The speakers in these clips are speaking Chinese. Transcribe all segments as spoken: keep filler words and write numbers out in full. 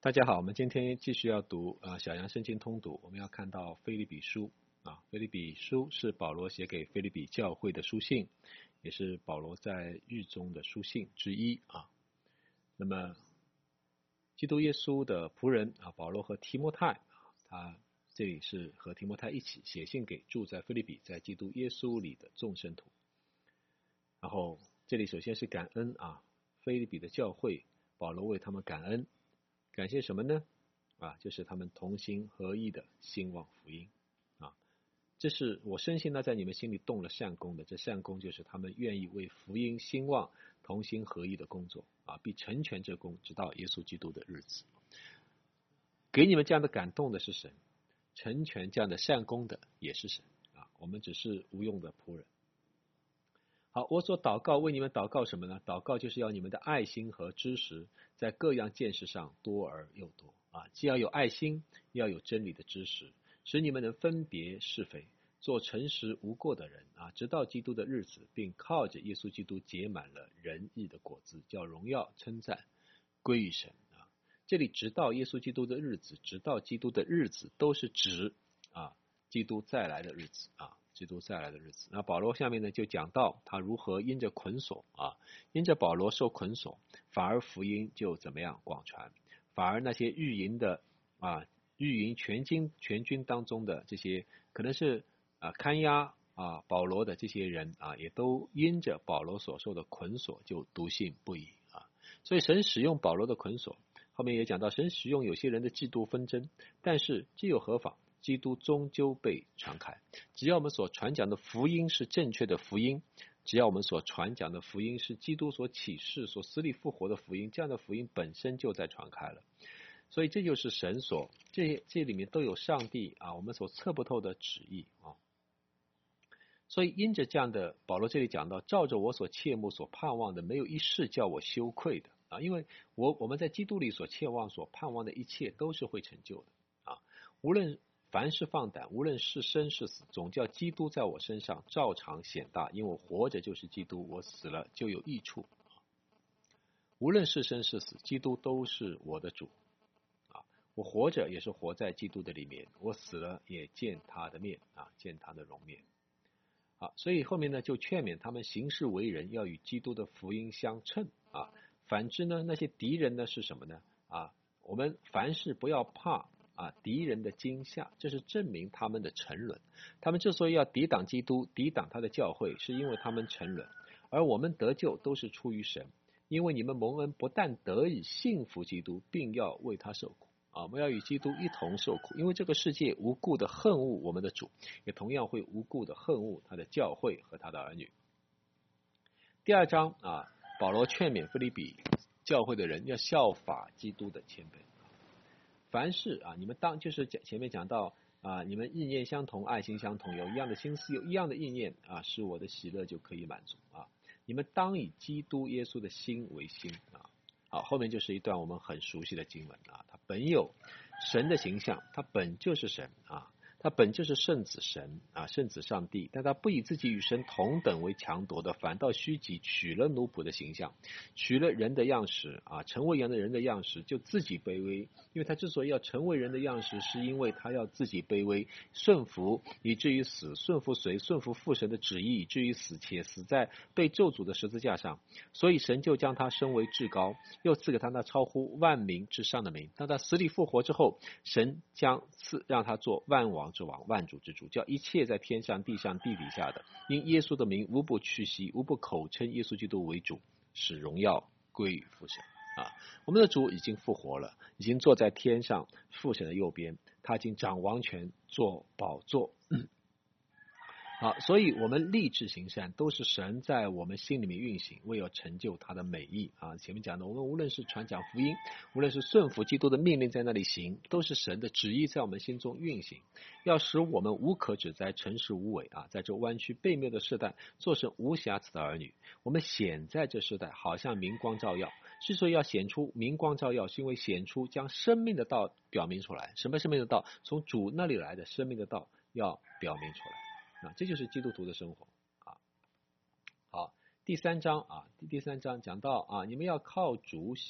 大家好，我们今天继续要读啊、呃、小羊圣经通读，我们要看到腓立比书啊，腓立比书是保罗写给腓立比教会的书信，也是保罗在狱中的书信之一啊。那么，基督耶稣的仆人啊，保罗和提摩太啊，他这里是和提摩太一起写信给住在腓立比，在基督耶稣里的众圣徒。然后这里首先是感恩啊，腓立比的教会，保罗为他们感恩。感谢什么呢？啊，就是他们同心合意的兴旺福音啊，这是我深信呢，在你们心里动了善功的。这善功就是他们愿意为福音兴旺同心合意的工作啊，必成全这功，直到耶稣基督的日子。给你们这样的感动的是神，成全这样的善功的也是神啊，我们只是无用的仆人。好，我所祷告为你们祷告什么呢？祷告就是要你们的爱心和知识在各样见识上多而又多啊！既要有爱心，也要有真理的知识，使你们能分别是非，做诚实无过的人啊！直到基督的日子，并靠着耶稣基督结满了仁义的果子，叫荣耀称赞归于神啊！这里直到耶稣基督的日子，直到基督的日子，都是指啊基督再来的日子啊。基督再来的日子，那保罗下面呢就讲到他如何因着捆锁啊，因着保罗受捆锁，反而福音就怎么样广传，反而那些御营的啊御营全军全军当中的这些可能是啊看押啊保罗的这些人啊，也都因着保罗所受的捆锁就笃信不疑啊，所以神使用保罗的捆锁，后面也讲到神使用有些人的嫉妒纷争，但是这又何妨？基督终究被传开，只要我们所传讲的福音是正确的福音，只要我们所传讲的福音是基督所启示、所死里复活的福音，这样的福音本身就在传开了。所以这就是神所这这里面都有上帝啊，我们所测不透的旨意啊。所以因着这样的，保罗这里讲到，照着我所切慕、所盼望的，没有一事叫我羞愧的啊，因为我我们在基督里所切望、所盼望的一切都是会成就的啊，无论。凡事放胆，无论是生是死，总叫基督在我身上照常显大，因为我活着就是基督，我死了就有益处。无论是生是死，基督都是我的主啊！我活着也是活在基督的里面，我死了也见他的面啊，见他的容面。好，所以后面呢就劝勉他们行事为人要与基督的福音相称啊。反之呢，那些敌人呢是什么呢？啊，我们凡事不要怕。啊，敌人的惊吓，这是证明他们的沉沦。他们之所以要抵挡基督，抵挡他的教会，是因为他们沉沦。而我们得救都是出于神，因为你们蒙恩不但得以信服基督，并要为他受苦啊！我们要与基督一同受苦，因为这个世界无故的恨恶我们的主，也同样会无故的恨恶他的教会和他的儿女。第二章啊，保罗劝勉腓立比教会的人要效法基督的谦卑。凡事啊，你们当就是前面讲到啊，你们意念相同，爱心相同，有一样的心思，有一样的意念啊，使我的喜乐就可以满足啊。你们当以基督耶稣的心为心啊。好，后面就是一段我们很熟悉的经文啊，他本有神的形象，他本就是神啊。他本就是圣子神啊，圣子上帝，但他不以自己与神同等为强夺的，反倒虚己，取了奴仆的形象，取了人的样式啊，成为人的人的样式，就自己卑微。因为他之所以要成为人的样式，是因为他要自己卑微，顺服以至于死，顺服谁？顺服父神的旨意，以至于死，且死在被咒诅的十字架上。所以神就将他升为至高，又赐给他那超乎万名之上的名。当他死里复活之后，神将赐让他做万王之王，万主之主，叫一切在天上、地上、地底下的，因耶稣的名，无不屈膝，无不口称耶稣基督为主，使荣耀归于父神啊！我们的主已经复活了，已经坐在天上父神的右边，他已经掌王权，坐宝座。好，所以我们立志行善，都是神在我们心里面运行，为要成就他的美意啊。前面讲的，我们无论是传讲福音，无论是顺服基督的命令在那里行，都是神的旨意在我们心中运行，要使我们无可指摘，诚实无伪啊，在这弯曲悖谬的世代，做成无瑕疵的儿女。我们显在这世代，好像明光照耀。之所以要显出明光照耀，是因为显出将生命的道表明出来。什么生命的道？从主那里来的生命的道要表明出来。啊，这就是基督徒的生活啊。好，第三章啊，第第三章讲到啊，你们要靠主喜乐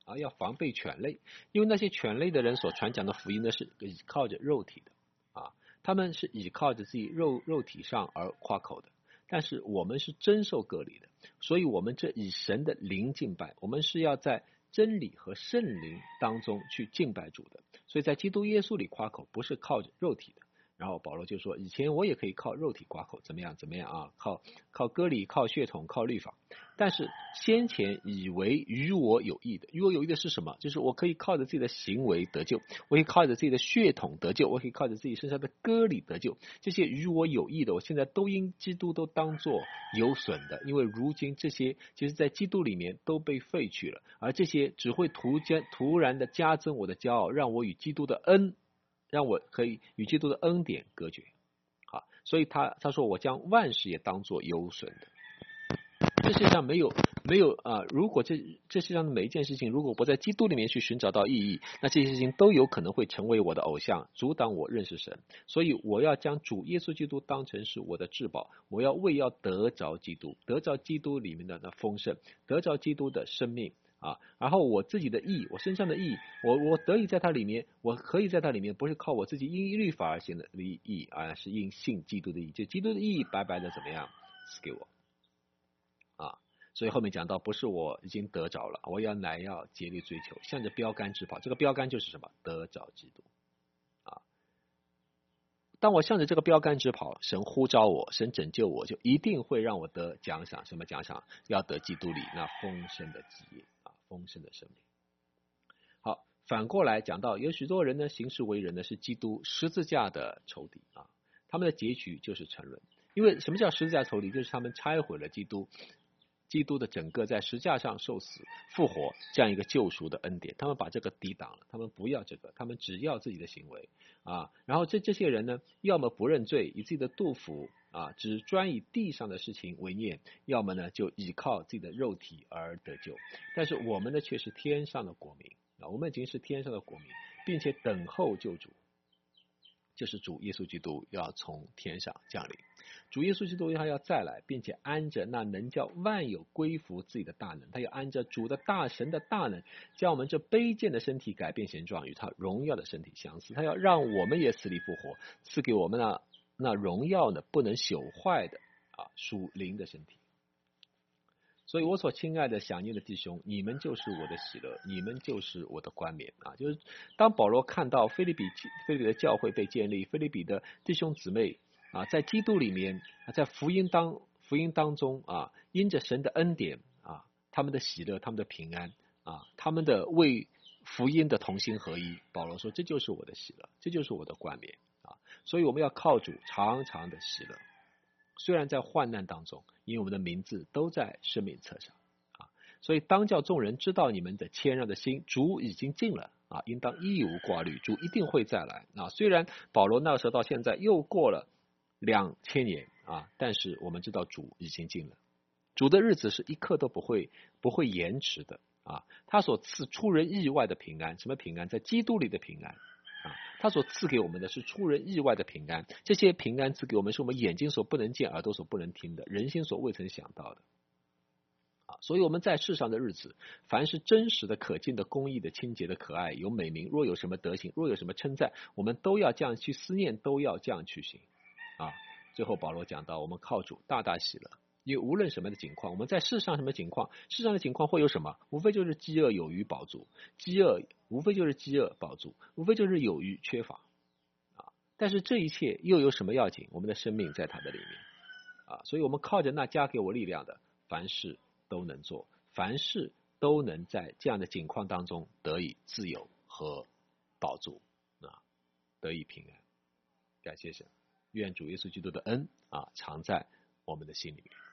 啊，要防备犬类，因为那些犬类的人所传讲的福音呢是倚靠着肉体的啊，他们是倚靠着自己肉肉体上而夸口的，但是我们是真受割礼的，所以我们这以神的灵敬拜，我们是要在真理和圣灵当中去敬拜主的，所以在基督耶稣里夸口不是靠着肉体的。然后保罗就说，以前我也可以靠肉体夸口，怎么样怎么样啊，靠靠割礼，靠血统，靠律法，但是先前以为与我有益的，与我有益的是什么？就是我可以靠着自己的行为得救，我可以靠着自己的血统得救，我可以靠着自己身上的割礼得救，这些与我有益的，我现在都因基督都当作有损的，因为如今这些其实在基督里面都被废去了，而这些只会突加突然的加增我的骄傲，让我与基督的恩让我可以与基督的恩典隔绝，好，所以他他说我将万事也当作有损的。这世界上没有没有啊、呃，如果这这世界上的每一件事情，如果不在基督里面去寻找到意义，那这些事情都有可能会成为我的偶像，阻挡我认识神。所以我要将主耶稣基督当成是我的至宝，我要为要得着基督，得着基督里面的那丰盛，得着基督的生命。啊，然后我自己的义，我身上的义，我我得以在它里面，我可以在它里面，不是靠我自己因律法而行的义，而是因信基督的义，就基督的义白白的怎么样赐给我啊？所以后面讲到，不是我已经得着了，我要乃要竭力追求，向着标杆直跑。这个标杆就是什么？得着基督啊！当我向着这个标杆直跑，神呼召我，神拯救我，就一定会让我得奖赏。什么奖赏？要得基督里那丰盛的基业。丰盛的生命。好，反过来讲到，有许多人呢，行事为人呢是基督十字架的仇敌啊，他们的结局就是沉沦。因为什么叫十字架仇敌？就是他们拆毁了基督，基督的整个在十字架上受死、复活这样一个救赎的恩典，他们把这个抵挡了，他们不要这个，他们只要自己的行为啊。然后这这些人呢，要么不认罪，以自己的肚腹啊，只专以地上的事情为念，要么呢就依靠自己的肉体而得救。但是我们呢却是天上的国民啊，我们已经是天上的国民，并且等候救主，就是主耶稣基督要从天上降临。主耶稣基督他要再来，并且按着那能叫万有归服自己的大能，他要按着主的大神的大能，将我们这卑贱的身体改变形状，与他荣耀的身体相似。他要让我们也死里复活，赐给我们那那荣耀呢不能朽坏的啊属灵的身体。所以我所亲爱的想念的弟兄，你们就是我的喜乐，你们就是我的冠冕啊！就是当保罗看到腓立比腓立比的教会被建立，腓立比的弟兄姊妹啊，在基督里面，在福音当福音当中啊，因着神的恩典啊，他们的喜乐，他们的平安啊，他们的为福音的同心合一。保罗说，这就是我的喜乐，这就是我的冠冕啊！所以我们要靠主常常的喜乐。虽然在患难当中，因为我们的名字都在生命册上啊，所以当叫众人知道你们的谦让的心，主已经尽了啊，应当一无挂虑，主一定会再来啊。虽然保罗那时候到现在又过了两千年啊，但是我们知道主已经尽了，主的日子是一刻都不会不会延迟的啊。他所赐出人意外的平安，什么平安？在基督里的平安。他所赐给我们的是出人意外的平安，这些平安赐给我们是我们眼睛所不能见，耳朵所不能听的，人心所未曾想到的啊！所以我们在世上的日子，凡是真实的、可敬的、公义的、清洁的、可爱、有美名，若有什么德行，若有什么称赞，我们都要这样去思念，都要这样去行啊！最后保罗讲到，我们靠主大大喜乐。因为无论什么的情况，我们在世上什么情况，世上的情况会有什么？无非就是饥饿有余饱足，饥饿无非就是饥饿饱足，无非就是有余缺乏啊。但是这一切又有什么要紧？我们的生命在他的里面啊，所以我们靠着那加给我力量的，凡事都能做，凡事都能在这样的境况当中得以自由和饱足啊，得以平安。感谢神，愿主耶稣基督的恩啊常在我们的心里面。